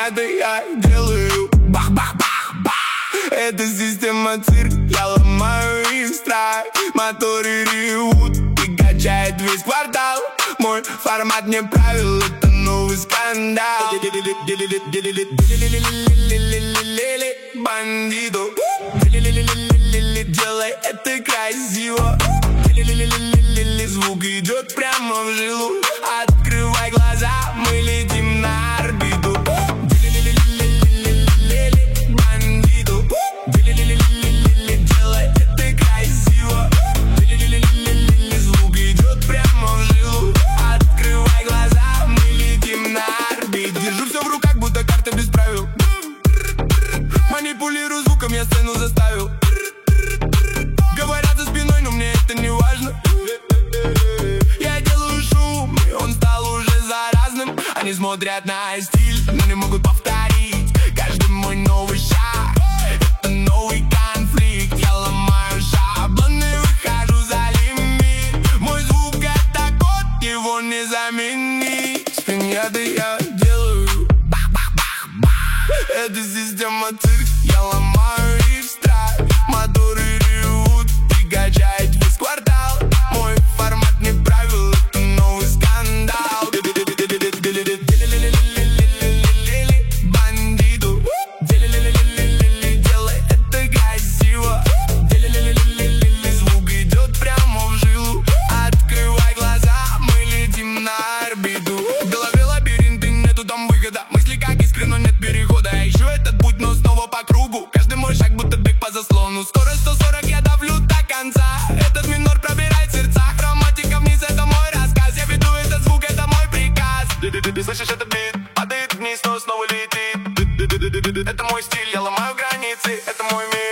Меня-то я делаю бах-бах-бах-бах. Это система цирк, я ломаю их страх. Моторы ревут и качает весь квартал. Мой формат не правил, это новый скандал. Бандиту, делай это красиво. Звук идет прямо в жилу. Открывай глаза, мы летим на орбиту. Бандиту, делай это красиво. Звук идет прямо в жилу. Открывай глаза, мы летим на орбиту. Держу все в руках, будто карта без правил. Манипулирую звуком, я сцену заставил. Говорят за спиной, но мне это не важно. Я делаю шум, и он стал уже заразным. Они смотрят на стиль, но не могут повторить каждый мой новый шаг. Это новый конфликт, я ломаю шаблоны, выхожу за лимит. Мой звук это код, его не заменить. Спиньяты я делаю бах-бах-бах-бах. Это система цирк, я ломаю их страх. Моторы ревут и качает весь квартал. Мой формат не правил, это новый скандал. Бандиту, делай это красиво. Звук идет прямо в жилу. Открывай глаза, мы летим на орбиту. В голове лабиринт и нету там выхода. Мысли как искры, но нет перехода. Я ищу этот путь, но снова по кругу. Каждый мой шаг будто бег по заслону. Скорость 140, я давлю до конца. Этот минор пробирает сердца. Хроматика вниз, это мой рассказ. Я веду этот звук, это мой приказ. Ты слышишь этот бит? Падает вниз, но снова летит. Это мой стиль, я ломаю границы. Это мой мир.